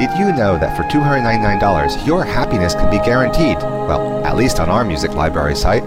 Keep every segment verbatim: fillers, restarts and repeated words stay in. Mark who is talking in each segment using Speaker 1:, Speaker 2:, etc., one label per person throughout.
Speaker 1: Did you know that for two hundred ninety-nine dollars, your happiness can be guaranteed? Well, at least on our music library site.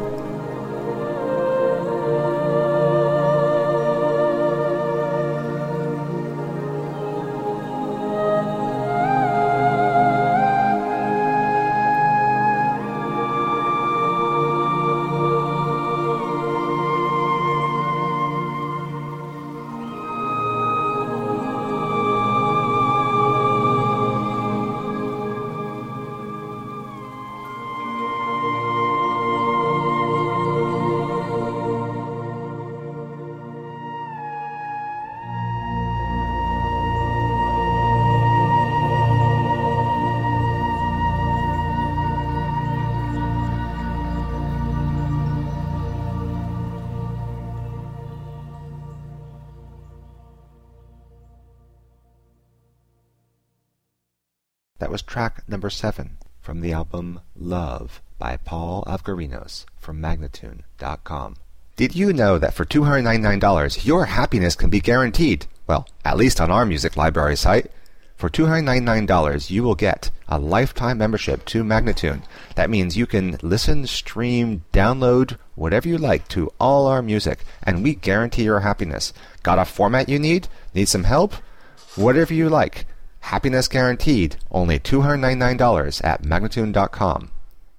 Speaker 1: That was track number seven from the album Love by Paul Avgarinos from Magnatune dot com. Did you know that for two hundred ninety-nine dollars, your happiness can be guaranteed? Well, at least on our music library site. For two hundred ninety-nine dollars, you will get a lifetime membership to Magnatune. That means you can listen, stream, download, whatever you like to all our music, and we guarantee your happiness. Got a format you need? Need some help? Whatever you like. Happiness guaranteed. Only two hundred ninety-nine dollars at Magnatune dot com.